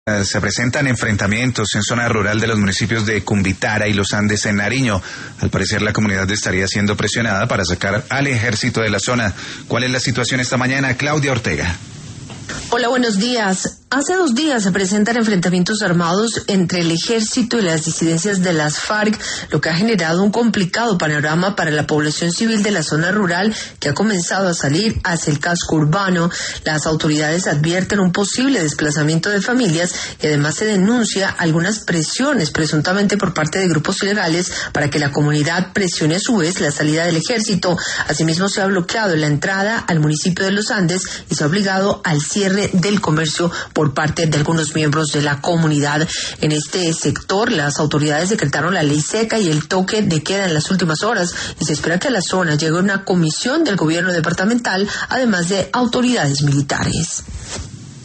Se presentan enfrentamientos en zona rural de los municipios de Cumbitara y Los Andes en Nariño. Al parecer la comunidad estaría siendo presionada para sacar al ejército de la zona. ¿Cuál es la situación esta mañana? Claudia Ortega. Hola, buenos días. Hace 2 días se presentan enfrentamientos armados entre el ejército y las disidencias de las FARC, lo que ha generado un complicado panorama para la población civil de la zona rural que ha comenzado a salir hacia el casco urbano. Las autoridades advierten un posible desplazamiento de familias y además se denuncia algunas presiones presuntamente por parte de grupos ilegales para que la comunidad presione a su vez la salida del ejército. Asimismo, se ha bloqueado la entrada al municipio de Los Andes y se ha obligado al cierre del comercio por parte de algunos miembros de la comunidad. En este sector, las autoridades decretaron la ley seca y el toque de queda en las últimas horas y se espera que a la zona llegue una comisión del gobierno departamental, además de autoridades militares.